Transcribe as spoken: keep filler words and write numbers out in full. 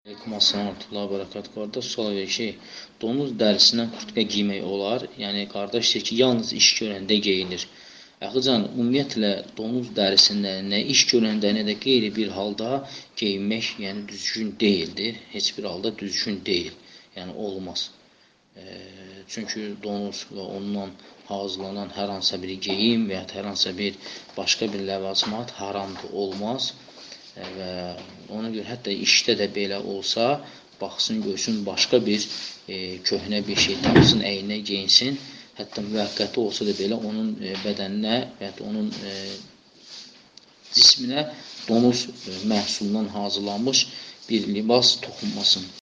Aleyküm assalam və rahmetullah və bərəkatuhu. Qardaş sual verir ki, donuz dərisindən kurtka giymək olar? Yəni qardaş deyir ki, yalnız iş görəndə geyinir. Əxıcan, ümumiyyətlə donuz dərisindən nə iş görəndə, nə də qeyri bir halda geyinmək, yəni düzgün deyildir. Heç bir halda düzgün deyil. Yəni olmaz. E, çünki donuz və ondan hazırlanan hər hansısa bir geyim və ya hər hansısa bir başqa bir ləvazimat haramdır, olmaz. Və ona görə hətta işdə də belə olsa, baxsın, görsün, başqa bir e, köhnə bir şey tapsın, əyninə geyinsin. Hətta müvəqqəti olsa da belə onun e, bədəninə və ya onun e, cisminə donuz e, məhsulundan hazırlanmış bir libas toxunmasın.